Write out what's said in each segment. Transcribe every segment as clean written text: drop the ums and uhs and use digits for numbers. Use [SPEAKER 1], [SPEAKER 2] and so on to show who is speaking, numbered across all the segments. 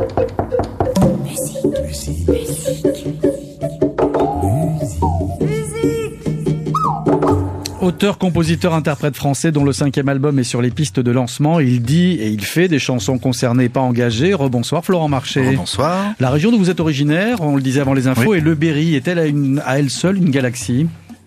[SPEAKER 1] Auteur, compositeur, interprète français dont le 5e album est sur les pistes de lancement. Il dit et il fait des chansons concernées, pas engagées. Rebonsoir Florent Marché.
[SPEAKER 2] Bonsoir.
[SPEAKER 1] La région d'où vous êtes originaire, on le disait avant les infos,
[SPEAKER 2] oui.
[SPEAKER 1] est le Berry. Est-elle à elle seule une galaxie ?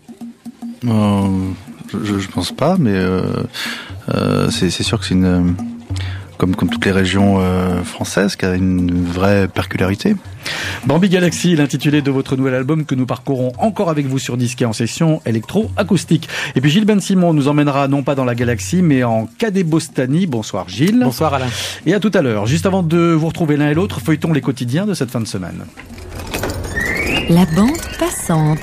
[SPEAKER 2] Je pense pas, mais c'est sûr que c'est une comme toutes les régions françaises, qui a une vraie particularité.
[SPEAKER 1] Bambi Galaxy, l'intitulé de votre nouvel album que nous parcourons encore avec vous sur disque et en session électro-acoustique. Et puis Gilles Ben Simon nous emmènera non pas dans la galaxie, mais en Cadébostanie. Bonsoir Gilles.
[SPEAKER 3] Bonsoir Alain.
[SPEAKER 1] Et à tout à l'heure. Juste avant de vous retrouver l'un et l'autre, feuilletons les quotidiens de cette fin de semaine.
[SPEAKER 4] La bande passante.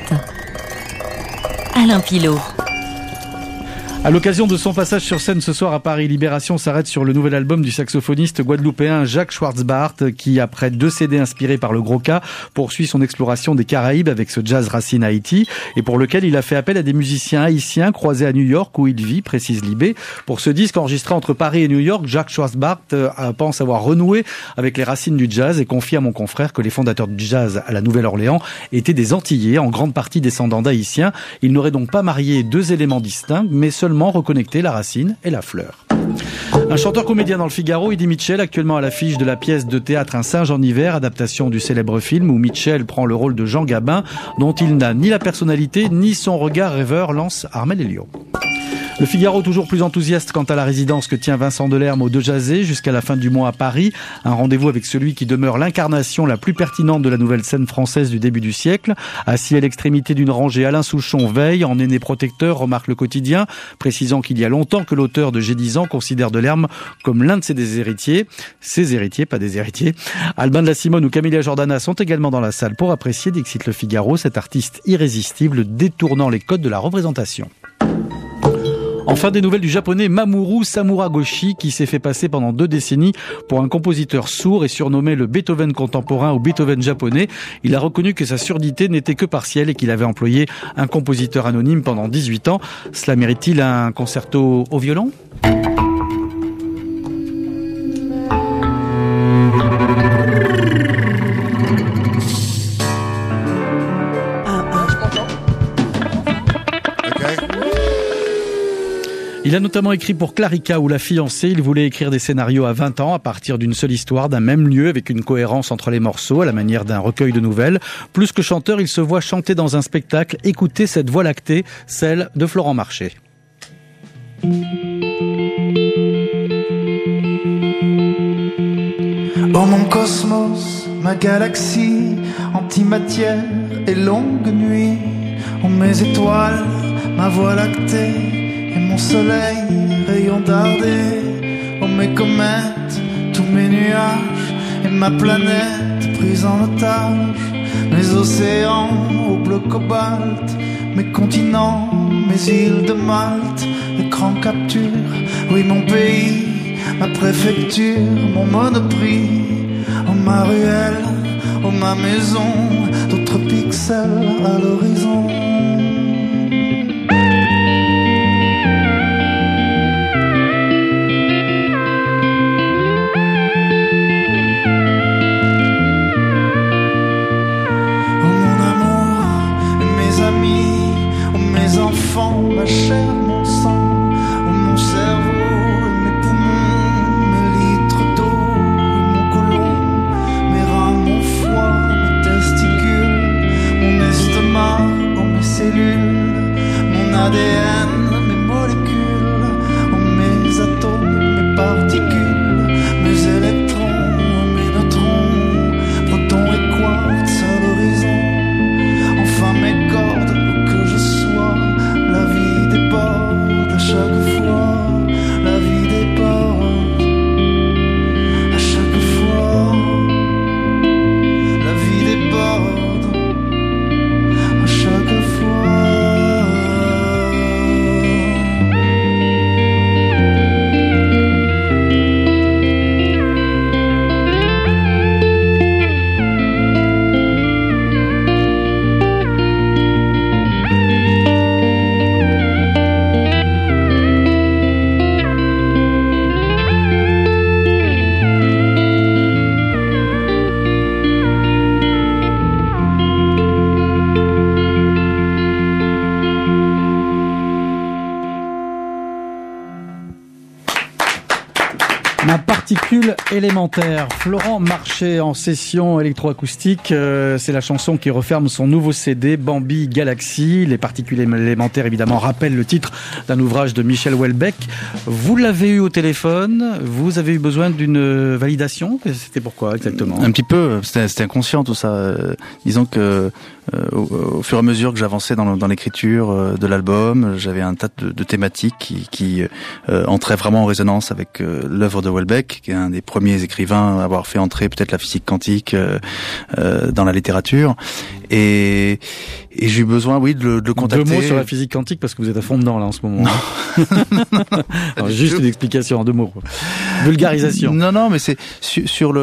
[SPEAKER 4] Alain Pilot.
[SPEAKER 1] À l'occasion de son passage sur scène ce soir à Paris, Libération s'arrête sur le nouvel album du saxophoniste guadeloupéen Jacques Schwartzbart, qui, après 2 CD inspirés par le Gros Cas, poursuit son exploration des Caraïbes avec ce jazz racine Haïti, et pour lequel il a fait appel à des musiciens haïtiens croisés à New York, où il vit, précise Libé. Pour ce disque enregistré entre Paris et New York, Jacques Schwartzbart pense avoir renoué avec les racines du jazz et confie à mon confrère que les fondateurs du jazz à la Nouvelle-Orléans étaient des Antillais, en grande partie descendants d'Haïtiens. Il n'aurait donc pas marié 2 éléments distincts, mais seulement reconnecter la racine et la fleur. Un chanteur-comédien dans le Figaro, Eddie Mitchell, actuellement à l'affiche de la pièce de théâtre Un singe en hiver, adaptation du célèbre film où Mitchell prend le rôle de Jean Gabin, dont il n'a ni la personnalité ni son regard rêveur, lance Armel Elliot. Le Figaro toujours plus enthousiaste quant à la résidence que tient Vincent Delerme au De Jazé jusqu'à la fin du mois à Paris. Un rendez-vous avec celui qui demeure l'incarnation la plus pertinente de la nouvelle scène française du début du siècle. Assis à l'extrémité d'une rangée, Alain Souchon veille en aîné protecteur, remarque le quotidien, précisant qu'il y a longtemps que l'auteur de J'ai 10 ans considère Delerme comme l'un de ses héritiers. Ses héritiers, pas des héritiers. Albin de la Simone ou Camélia Jordana sont également dans la salle pour apprécier, dixit le Figaro, cet artiste irrésistible détournant les codes de la représentation. Enfin, des nouvelles du japonais Mamoru Samuragoshi, qui s'est fait passer pendant 2 décennies pour un compositeur sourd et surnommé le Beethoven contemporain ou Beethoven japonais. Il a reconnu que sa surdité n'était que partielle et qu'il avait employé un compositeur anonyme pendant 18 ans. Cela mérite-t-il un concerto au violon ? Il a notamment écrit pour Clarica ou La Fiancée. Il voulait écrire des scénarios à 20 ans à partir d'une seule histoire, d'un même lieu, avec une cohérence entre les morceaux, à la manière d'un recueil de nouvelles. Plus que chanteur, il se voit chanter dans un spectacle. Écoutez cette voix lactée, celle de Florent Marché.
[SPEAKER 5] Oh mon cosmos, ma galaxie, antimatière et longue nuit. Oh mes étoiles, ma voie lactée et mon soleil, rayon dardé. Oh mes comètes, tous mes nuages et ma planète prise en otage. Mes océans au bleu cobalt, mes continents, mes îles de Malte, écran capture, oui mon pays, ma préfecture, mon monoprix. Oh ma ruelle, oh ma maison, d'autres pixels à l'horizon. Ma chair, mon sang, oh mon cerveau, mes poumons, mes litres d'eau, mon côlon, mes reins, mon foie, mes testicules, mon estomac, oh mes cellules.
[SPEAKER 1] Ma particule élémentaire. Florent Marché en session électroacoustique. C'est la chanson qui referme son nouveau CD, Bambi Galaxy. Les particules élémentaires, évidemment, rappellent le titre d'un ouvrage de Michel Houellebecq. Vous l'avez eu au téléphone. Vous avez eu besoin d'une validation. C'était pourquoi exactement?
[SPEAKER 2] Un petit peu. C'était inconscient tout ça. Disons que au fur et à mesure que j'avançais dans l'écriture de l'album, j'avais un tas de thématiques qui entraient vraiment en résonance avec l'œuvre de Houellebecq, qui est un des premiers écrivains à avoir fait entrer peut-être la physique quantique dans la littérature. Et j'ai eu besoin, oui, de le contacter.
[SPEAKER 1] 2 mots sur la physique quantique, parce que vous êtes à fond dedans, là, en ce moment. Alors, juste une explication en 2 mots. Vulgarisation.
[SPEAKER 2] Non, mais c'est sur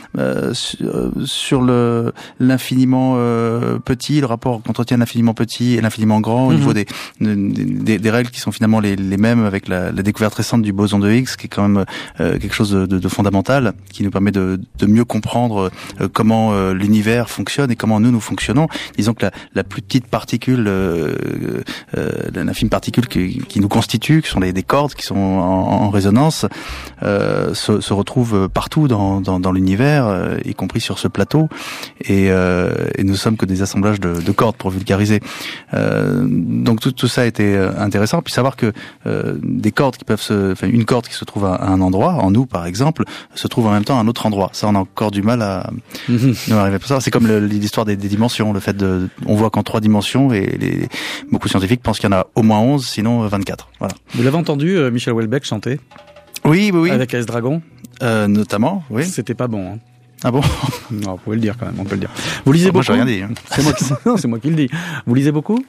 [SPEAKER 2] l'infiniment petit, le rapport qu'entretient l'infiniment petit et l'infiniment grand, au niveau des règles qui sont finalement les mêmes avec la découverte récente du boson de Higgs, qui est quand même quelque chose de fondamental, qui nous permet de mieux comprendre comment l'univers fonctionne et comment nous fonctionnons. Disons que la plus petite particule, l'infime particule qui nous constitue, qui sont des cordes qui sont en résonance, se retrouve partout dans l'univers, y compris sur ce plateau, et nous sommes que des assemblages de cordes, pour vulgariser. Donc tout ça a été intéressant. Puis savoir que des cordes une corde qui se trouve à un endroit, en nous par exemple, se trouve en même temps à un autre endroit. Ça, on a encore du mal à arriver à ça. C'est comme l'histoire des dimensions, le fait on voit qu'en 3 dimensions, et beaucoup de scientifiques pensent qu'il y en a au moins 11, sinon 24. Voilà.
[SPEAKER 1] Vous l'avez entendu, Michel Houellebecq chanter? Oui. Avec AS Dragon?
[SPEAKER 2] Notamment, oui.
[SPEAKER 1] C'était pas bon, hein.
[SPEAKER 2] Ah bon?
[SPEAKER 1] Non, vous pouvez le dire quand même, on peut le dire. Vous lisez beaucoup?
[SPEAKER 2] Moi, j'ai rien dit.
[SPEAKER 1] C'est moi qui le dis. Vous lisez beaucoup?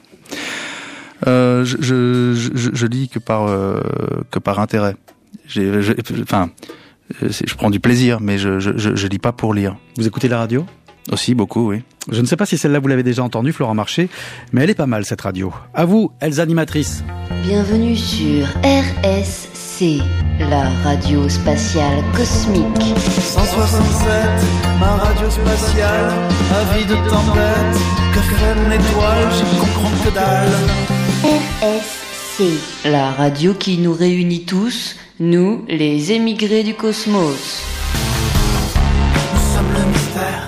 [SPEAKER 2] Je lis que par intérêt. Je prends du plaisir, mais je lis pas pour lire.
[SPEAKER 1] Vous écoutez la radio?
[SPEAKER 2] Aussi, beaucoup, oui.
[SPEAKER 1] Je ne sais pas si celle-là vous l'avez déjà entendue, Florent Marché, mais elle est pas mal, cette radio. À vous, elles animatrices.
[SPEAKER 3] Bienvenue sur RSC, la radio spatiale cosmique.
[SPEAKER 5] 167, ma radio spatiale, avide de tempête, que fait l'étoile, j'y comprends que dalle.
[SPEAKER 3] RSC, la radio qui nous réunit tous, nous, les émigrés du cosmos.
[SPEAKER 5] Nous sommes le mystère,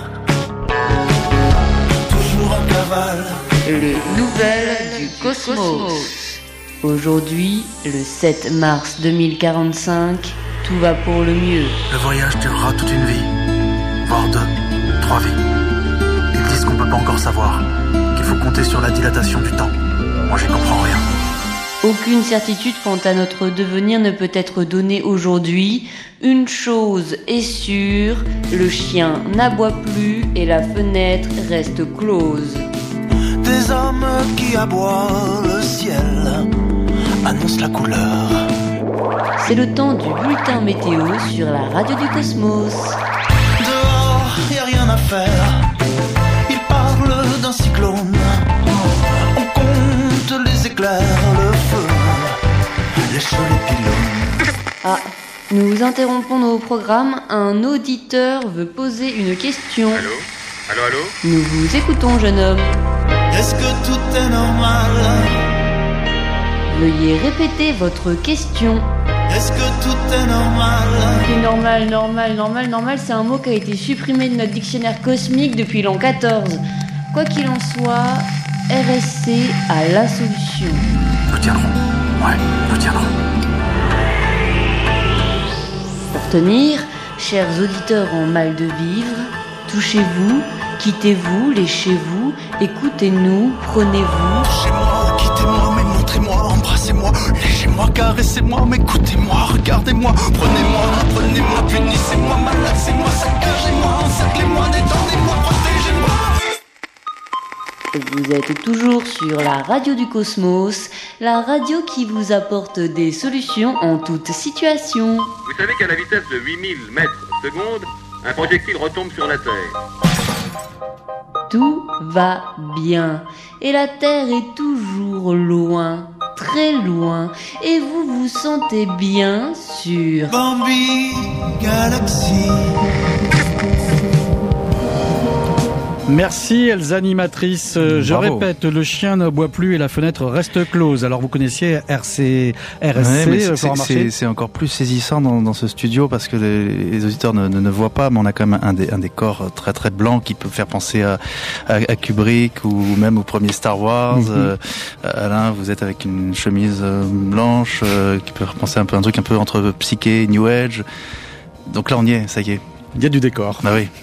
[SPEAKER 5] toujours en cavale.
[SPEAKER 3] Les nouvelles du cosmos. Aujourd'hui, le 7 mars 2045, tout va pour le mieux.
[SPEAKER 5] Le voyage durera toute une vie, voire 2, 3 vies. Ils disent qu'on peut pas encore savoir, qu'il faut compter sur la dilatation du temps. Moi, j'y comprends rien.
[SPEAKER 3] Aucune certitude quant à notre devenir ne peut être donnée aujourd'hui. Une chose est sûre, le chien n'aboie plus et la fenêtre reste close.
[SPEAKER 5] Des hommes qui aboient, le ciel annonce la couleur.
[SPEAKER 3] C'est le temps du bulletin météo sur la radio du cosmos.
[SPEAKER 5] Dehors, y a rien à faire. Ils parlent d'un cyclone. On compte les éclairs, le feu, les cheveux, les pylônes.
[SPEAKER 3] Ah, nous vous interrompons nos programmes. Un auditeur veut poser une question.
[SPEAKER 6] Allô?
[SPEAKER 3] Nous vous écoutons, jeune homme.
[SPEAKER 5] Est-ce que tout est normal?
[SPEAKER 3] Veuillez répéter votre question.
[SPEAKER 5] Est-ce que tout est normal?
[SPEAKER 3] C'est normal, c'est un mot qui a été supprimé de notre dictionnaire cosmique depuis l'an 14. Quoi qu'il en soit, RSC a la solution.
[SPEAKER 5] Nous tiendrons. Ouais, nous tiendrons.
[SPEAKER 3] Pour tenir, chers auditeurs en mal de vivre, touchez-vous, quittez-vous, léchez-vous, écoutez-nous, prenez-vous.
[SPEAKER 5] Touchez-moi, quittez-moi, mais montrez-moi, embrassez-moi, léchez-moi, caressez-moi, mais écoutez-moi, regardez-moi, prenez-moi, punissez-moi, malaxez-moi, saccagez-moi, encerclez-moi, détendez-moi, protégez-moi.
[SPEAKER 3] Vous êtes toujours sur la radio du cosmos, la radio qui vous apporte des solutions en toute situation.
[SPEAKER 6] Vous savez qu'à la vitesse de 8000 mètres seconde, un projectile retombe sur la Terre.
[SPEAKER 3] Tout va bien. Et la Terre est toujours loin, très loin. Et vous vous sentez bien sur
[SPEAKER 5] Bambi Galaxy.
[SPEAKER 1] Merci Elsa animatrice. Je répète, le chien n'aboie plus et la fenêtre reste close. Alors vous connaissiez RSC,
[SPEAKER 2] c'est encore plus saisissant dans ce studio parce que les auditeurs ne voient pas, mais on a quand même un décor très très blanc qui peut faire penser à Kubrick ou même au premier Star Wars. Alain, vous êtes avec une chemise blanche qui peut faire penser un truc un peu entre psyché et New Age. Donc là on y est, ça y est.
[SPEAKER 1] Il y a du décor.
[SPEAKER 2] Bah oui.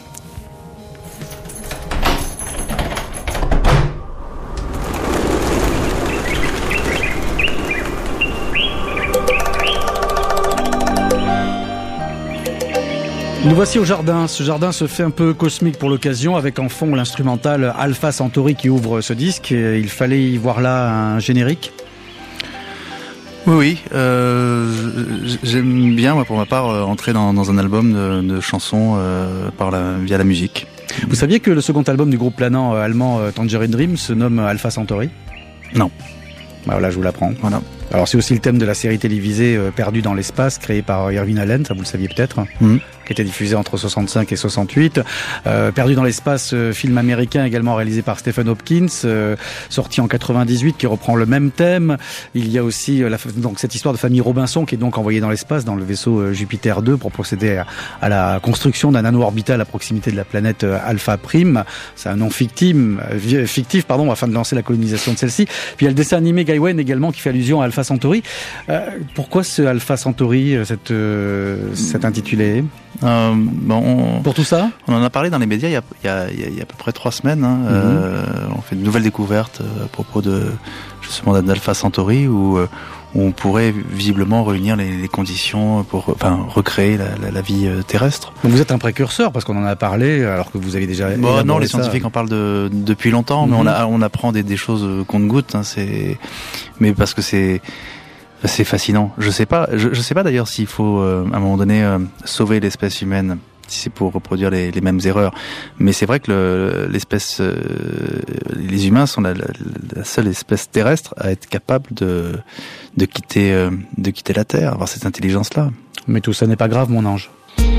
[SPEAKER 1] Nous voici au jardin. Ce jardin se fait un peu cosmique pour l'occasion, avec en fond l'instrumental Alpha Centauri qui ouvre ce disque. Il fallait y voir là un générique.
[SPEAKER 2] Oui, j'aime bien, moi, pour ma part, entrer dans un album de chansons via la musique.
[SPEAKER 1] Vous saviez que le second album du groupe planant allemand Tangerine Dream se nomme Alpha Centauri ?
[SPEAKER 2] Non.
[SPEAKER 1] Bah voilà, je vous l'apprends.
[SPEAKER 2] Voilà.
[SPEAKER 1] Alors c'est aussi le thème de la série télévisée Perdu dans l'espace, créée par Irving Allen, ça vous le saviez peut-être, qui était diffusée entre 65 et 68. Perdu dans l'espace, film américain également réalisé par Stephen Hopkins, sorti en 98, qui reprend le même thème. Il y a aussi donc cette histoire de famille Robinson qui est donc envoyée dans l'espace dans le vaisseau Jupiter 2 pour procéder à la construction d'un anneau orbital à proximité de la planète Alpha Prime. C'est un nom fictif, afin de lancer la colonisation de celle-ci. Puis il y a le dessin animé Gaiwen également qui fait allusion à Alpha Centauri. Pourquoi ce Alpha Centauri, cet intitulé
[SPEAKER 2] pour
[SPEAKER 1] tout ça,
[SPEAKER 2] on en a parlé dans les médias il y a à peu près 3 semaines. On fait de nouvelles découvertes à propos justement d'Alpha Centauri où on pourrait visiblement réunir les conditions pour recréer la vie terrestre.
[SPEAKER 1] Donc vous êtes un précurseur parce qu'on en a parlé alors que vous avez déjà
[SPEAKER 2] non, les scientifiques en parlent depuis longtemps, mais on apprend des choses compte-gouttes, mais parce que c'est fascinant. Je sais pas d'ailleurs s'il faut à un moment donné sauver l'espèce humaine, si c'est pour reproduire les mêmes erreurs. Mais c'est vrai que les humains sont la seule espèce terrestre à être capable de quitter la Terre, avoir cette intelligence-là.
[SPEAKER 1] Mais tout ça n'est pas grave, mon ange.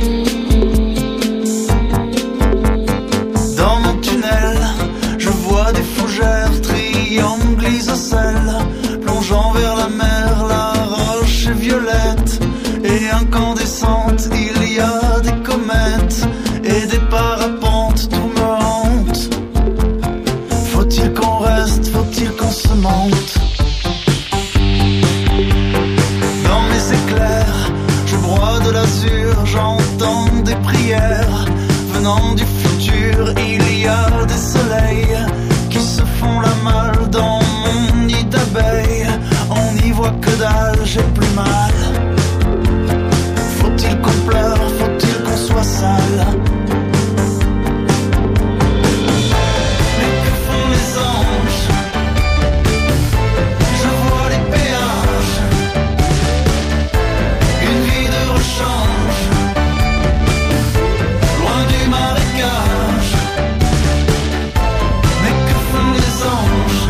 [SPEAKER 5] Dans mon tunnel, je vois des fougères, triangles isocèles, plongeant vers la mer, la roche est violette et incandescente. Il y a des comètes et des parapentes, tout me hante. Faut-il qu'on reste, faut-il qu'on se mente? Dans mes éclairs, je broie de l'azur, j'entends des prières venant du futur. Il y a des soleils qui se font la malle dans mon nid d'abeilles. On n'y voit que dalle, j'ai plus mal. Faut-il qu'on pleure, faut-il qu'on soit sale? Mais que font les anges? Je vois les péages, une vie de rechange, loin du marécage. Mais que font les anges?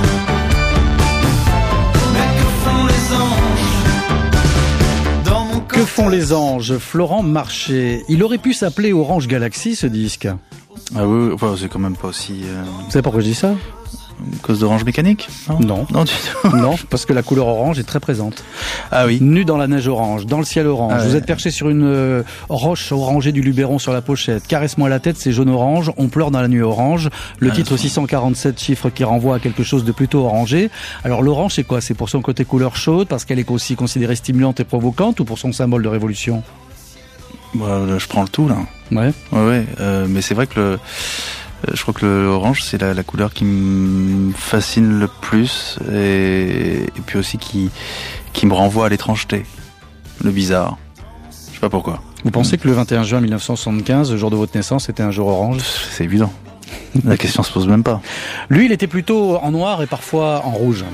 [SPEAKER 5] Mais que font les anges? Dans mon
[SPEAKER 1] Que font les anges? Florent Marché. Il aurait pu s'appeler Orange Galaxy, ce disque.
[SPEAKER 2] Ah oui, enfin, c'est quand même pas aussi...
[SPEAKER 1] Vous savez pourquoi je dis ça?
[SPEAKER 2] À cause d'Orange Mécanique?
[SPEAKER 1] Non.
[SPEAKER 2] Non, du tout.
[SPEAKER 1] Non, parce que la couleur orange est très présente.
[SPEAKER 2] Ah oui.
[SPEAKER 1] Nu dans la neige orange, dans le ciel orange.
[SPEAKER 2] Ah ouais.
[SPEAKER 1] Vous êtes perché sur une roche orangée du Luberon sur la pochette. Caresse-moi la tête, c'est jaune-orange. On pleure dans la nuit orange. Le titre 647, chiffre qui renvoie à quelque chose de plutôt orangé. Alors l'orange, c'est quoi? C'est pour son côté couleur chaude, parce qu'elle est aussi considérée stimulante et provocante, ou pour son symbole de révolution?
[SPEAKER 2] Là, je prends le tout, là.
[SPEAKER 1] Ouais.
[SPEAKER 2] Ouais. Mais c'est vrai que je crois que l'orange, c'est la couleur qui me fascine le plus et puis aussi qui me renvoie à l'étrangeté, le bizarre. Je sais pas pourquoi.
[SPEAKER 1] Vous pensez que le 21 juin 1975, le jour de votre naissance, était un jour orange?
[SPEAKER 2] C'est évident. La question se pose même pas.
[SPEAKER 1] Lui, il était plutôt en noir et parfois en rouge.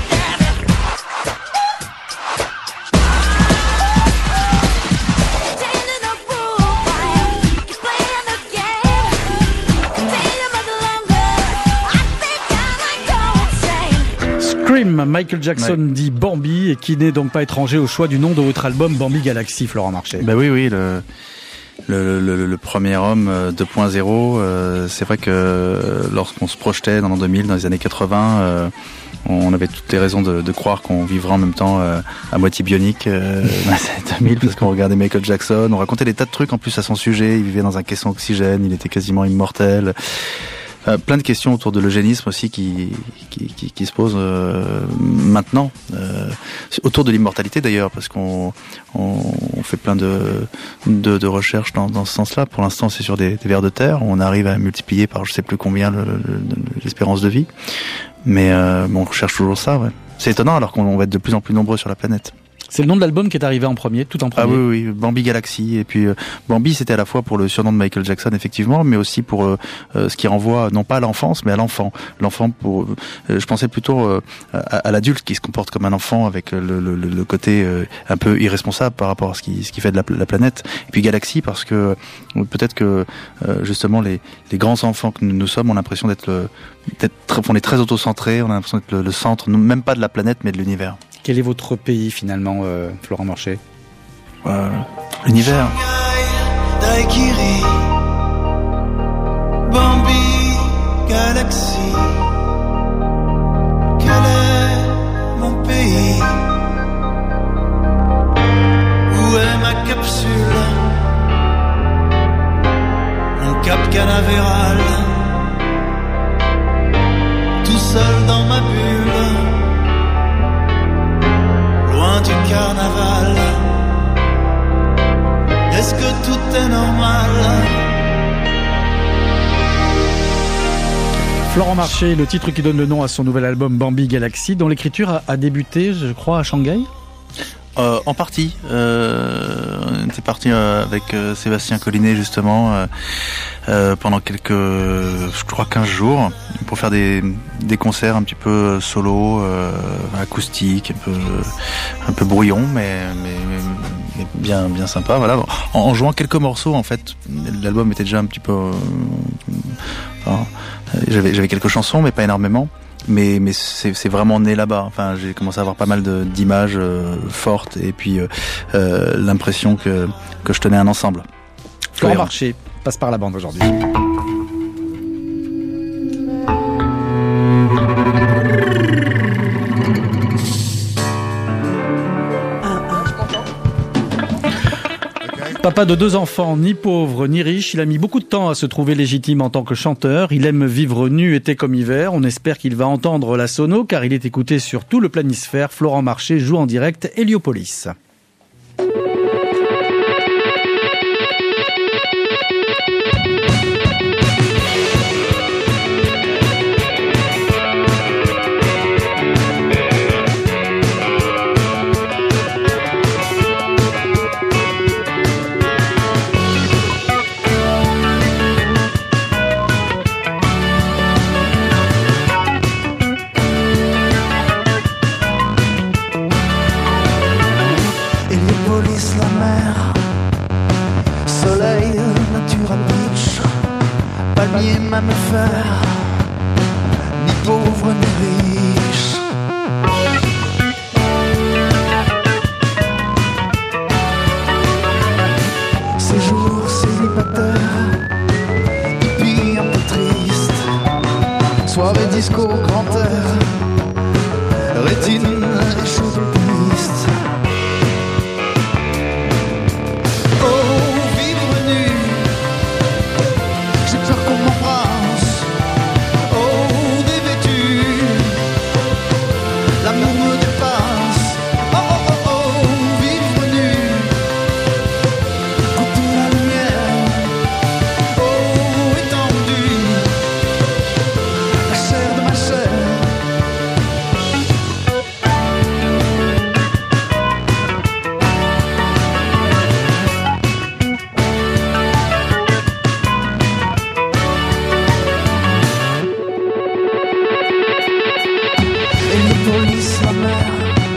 [SPEAKER 7] Take
[SPEAKER 1] Cream, Michael Jackson dit Bambi et qui n'est donc pas étranger au choix du nom de votre album Bambi Galaxy, Florent Marché.
[SPEAKER 2] Ben oui, le premier homme 2.0, c'est vrai que lorsqu'on se projetait dans l'an 2000, dans les années 80, on avait toutes les raisons de croire qu'on vivrait en même temps à moitié bionique dans les années 2000, parce qu'on regardait Michael Jackson, on racontait des tas de trucs en plus à son sujet, il vivait dans un caisson oxygène, il était quasiment immortel. Plein de questions autour de l'eugénisme aussi qui se posent maintenant, autour de l'immortalité d'ailleurs, parce qu'on fait plein de recherches dans ce sens-là. Pour l'instant, c'est sur des vers de terre. On arrive à multiplier par je sais plus combien l'espérance de vie, mais on cherche toujours ça. Ouais. C'est étonnant alors qu'on va être de plus en plus nombreux sur la planète.
[SPEAKER 1] C'est le nom de l'album qui est arrivé en premier, tout en premier.
[SPEAKER 2] Ah oui, Bambi Galaxy. Et puis Bambi, c'était à la fois pour le surnom de Michael Jackson, effectivement, mais aussi pour ce qui renvoie non pas à l'enfance, mais à l'enfant. L'enfant, je pensais plutôt à l'adulte qui se comporte comme un enfant, avec le côté un peu irresponsable par rapport à ce qui fait de la planète. Et puis Galaxy, parce que peut-être que justement les grands enfants que nous sommes ont l'impression on est très autocentrés, on a l'impression d'être le centre, même pas de la planète, mais de l'univers.
[SPEAKER 1] Quel est votre pays finalement, Florent Marché?
[SPEAKER 2] L'univers.
[SPEAKER 5] Daikiri, Bambi Galaxy. Quel est mon pays? Où est ma capsule? Mon cap canavéral, tout seul dans ma bulle, loin du carnaval. Est-ce que tout est normal?
[SPEAKER 1] Florent Marché, le titre qui donne le nom à son nouvel album Bambi Galaxy, dont l'écriture a débuté, je crois, à Shanghai.
[SPEAKER 2] En partie, on était parti avec Sébastien Collinet justement pendant je crois 15 jours pour faire des concerts un petit peu solo, acoustiques, un peu brouillon, mais bien sympa. Voilà, en jouant quelques morceaux en fait, l'album était déjà un petit peu. J'avais quelques chansons, mais pas énormément. Mais c'est vraiment né là-bas. Enfin, j'ai commencé à avoir pas mal d'images fortes et puis l'impression que je tenais un ensemble.
[SPEAKER 1] Florent Marché passe par la bande aujourd'hui. Papa de 2 enfants, ni pauvre ni riche, il a mis beaucoup de temps à se trouver légitime en tant que chanteur. Il aime vivre nu été comme hiver. On espère qu'il va entendre la sono car il est écouté sur tout le planisphère. Florent Marché joue en direct Héliopolis.
[SPEAKER 5] Mammifère, ni pauvre ni riche. Ces jours célibataires, hippie un peu triste, soirée disco grand air, rétine et chauviniste. Héliopolis, la mer,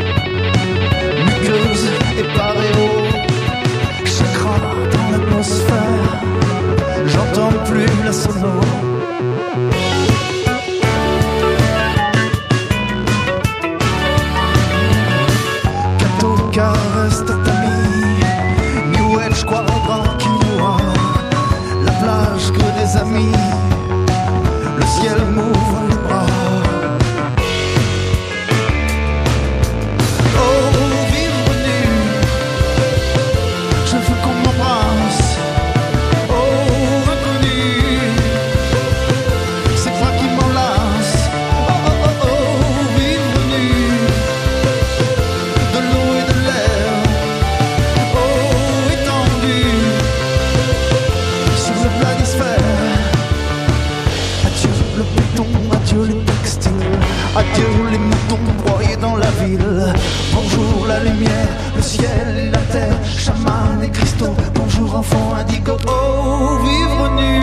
[SPEAKER 5] ville. Bonjour la lumière, le ciel et la terre, chaman et cristaux. Bonjour enfant indigo, oh vivre nu,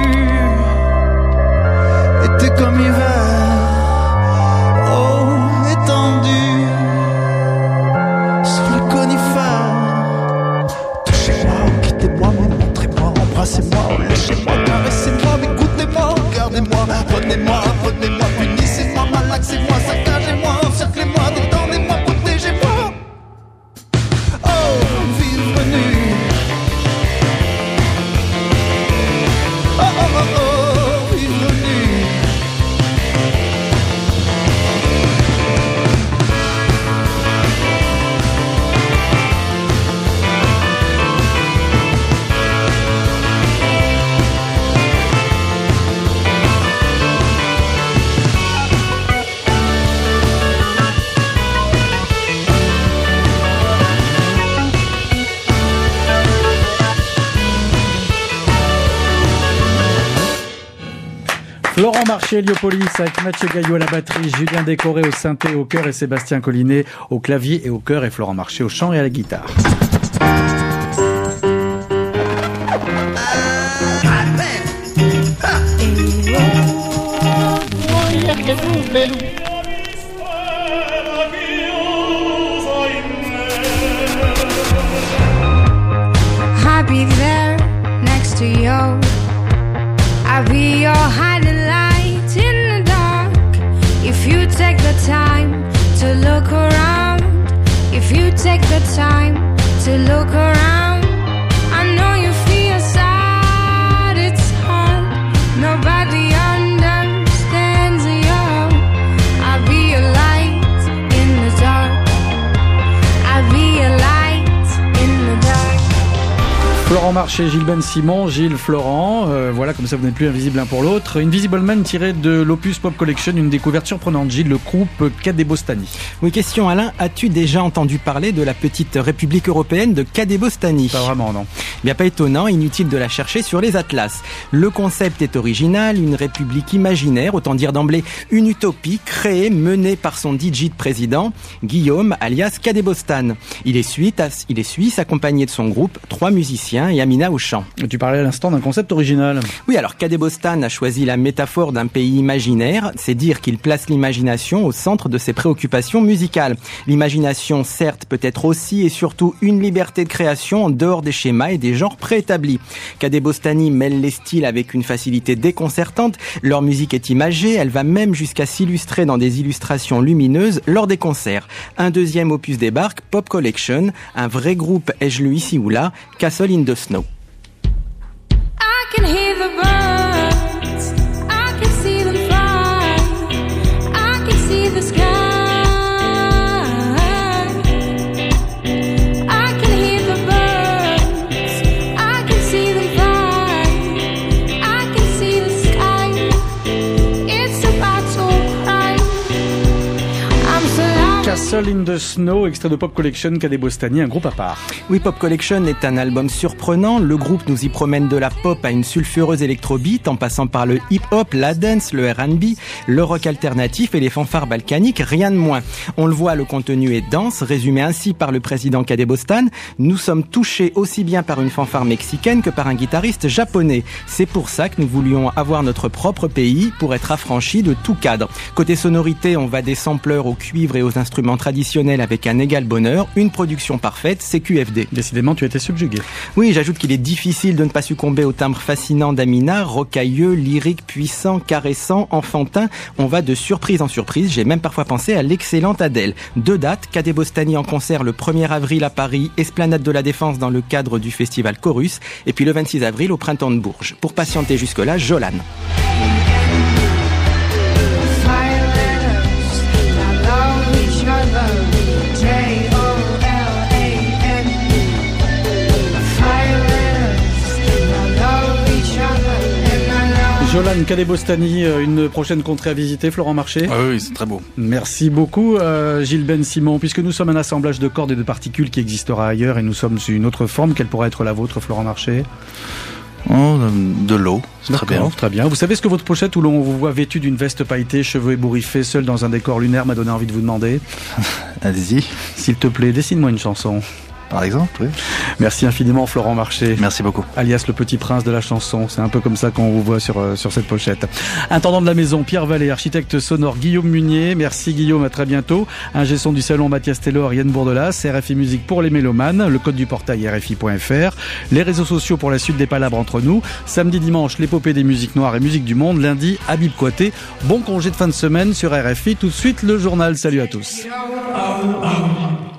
[SPEAKER 5] été comme hiver, oh étendu sur le conifère. Touchez-moi, quittez-moi, montrez-moi, embrassez-moi, lâchez-moi, caressez-moi, écoutez-moi, regardez-moi, prenez-moi, punissez-moi, malaxez-moi, saccagez-moi, encerclez-moi, détendez-moi, protégez-moi. Oh, vivre nu. Oh, oh, oh, oh, vivre nu.
[SPEAKER 1] Florent Marché, Héliopolis, avec Mathieu Gaillot à la batterie, Julien Décoré au synthé, au chœur et Sébastien Collinet au clavier et au chœur et Florent Marché au chant et à la guitare.
[SPEAKER 7] I'll be there next to you. I'll be your hiding light in the dark. If you take the time to look around, if you take the time to look around, I know you feel sad, it's hard. Nobody understands you. I'll be your light in the dark. I'll be your light in the dark.
[SPEAKER 1] Florent Marché, Gilles Ben Simon, Gilles Florent, voilà, comme ça vous n'êtes plus invisibles l'un pour l'autre. Invisible Man tiré de l'opus Pop Collection, une découverte surprenante. Gilles, le groupe Kadebostani.
[SPEAKER 8] Oui, question Alain, as-tu déjà entendu parler de la petite république européenne de Kadebostani?
[SPEAKER 1] Pas vraiment, non.
[SPEAKER 8] Bien, pas étonnant, inutile de la chercher sur les atlas. Le concept est original, une république imaginaire, autant dire d'emblée une utopie créée, menée par son DJ de président, Guillaume, alias Kadebostan. Il est suisse, accompagné de son groupe, 3 musiciens et Amina au chant.
[SPEAKER 1] Tu parlais à l'instant d'un concept original.
[SPEAKER 8] Oui, alors Kadebostan a choisi la métaphore d'un pays imaginaire, c'est dire qu'il place l'imagination au centre de ses préoccupations musicales. L'imagination, certes, peut être aussi et surtout une liberté de création en dehors des schémas et des genres préétablis. Kadebostani mêle les styles avec une facilité déconcertante, leur musique est imagée, elle va même jusqu'à s'illustrer dans des illustrations lumineuses lors des concerts. Un deuxième opus débarque, Pop Collection, un vrai groupe ai-je lu ici ou là, Castle in the Snow.
[SPEAKER 7] I can hear the birds, I can see them fly, I can see the sky. I can hear the birds, I can see them fly, I can see the sky. It's about to cry. I'm so loud.
[SPEAKER 1] Castle in the Snow, extrait de Pop Collection, Kadebostani, un groupe à part.
[SPEAKER 8] Oui, Pop Collection est un album surprenant. Le groupe nous y promène de la pop à une sulfureuse électrobeat, en passant par le hip-hop, la dance, le R&B, le rock alternatif et les fanfares balkaniques, rien de moins. On le voit, le contenu est dense, résumé ainsi par le président Kadebostan. Nous sommes touchés aussi bien par une fanfare mexicaine que par un guitariste japonais. C'est pour ça que nous voulions avoir notre propre pays pour être affranchis de tout cadre. Côté sonorité, on va des sampleurs au cuivre et aux instruments traditionnels avec un égal bonheur. Une production parfaite, c'est QFD.
[SPEAKER 1] Décidément, tu étais subjugué.
[SPEAKER 8] Oui, j'ajoute qu'il est difficile de ne pas succomber au timbre fascinant d'Amina, rocailleux, lyrique, puissant, caressant, enfantin. On va de surprise en surprise, j'ai même parfois pensé à l'excellente Adèle. 2 dates, Kadebostani en concert le 1er avril à Paris, Esplanade de la Défense dans le cadre du festival Chorus, et puis le 26 avril au Printemps de Bourges. Pour patienter jusque-là, Jolan.
[SPEAKER 1] Jolan, Kadebostani, une prochaine contrée à visiter, Florent Marché.
[SPEAKER 2] Ah oui, c'est très beau.
[SPEAKER 1] Merci beaucoup, Gilles Ben Simon. Puisque nous sommes un assemblage de cordes et de particules qui existera ailleurs et nous sommes une autre forme, quelle pourrait être la vôtre, Florent Marché?
[SPEAKER 2] De l'eau, c'est très bien.
[SPEAKER 1] Très bien. Vous savez ce que votre pochette où l'on vous voit vêtu d'une veste pailletée, cheveux ébouriffés, seul dans un décor lunaire m'a donné envie de vous demander?
[SPEAKER 2] Allez-y.
[SPEAKER 1] S'il te plaît, dessine-moi une chanson.
[SPEAKER 2] Par exemple, oui.
[SPEAKER 1] Merci infiniment Florent Marché.
[SPEAKER 2] Merci beaucoup.
[SPEAKER 1] Alias le petit prince de la chanson. C'est un peu comme ça qu'on vous voit sur cette pochette. Intendant de la maison, Pierre Vallée, architecte sonore Guillaume Munier. Merci Guillaume, à très bientôt. Ingé son du salon Mathias Taylor, Yann Bourdelas. RFI Musique pour les mélomanes. Le code du portail RFI.fr. Les réseaux sociaux pour la suite des palabres entre nous. Samedi, dimanche, l'épopée des musiques noires et musiques du monde. Lundi, Habib Kouaté. Bon congé de fin de semaine sur RFI. Tout de suite, le journal. Salut à tous.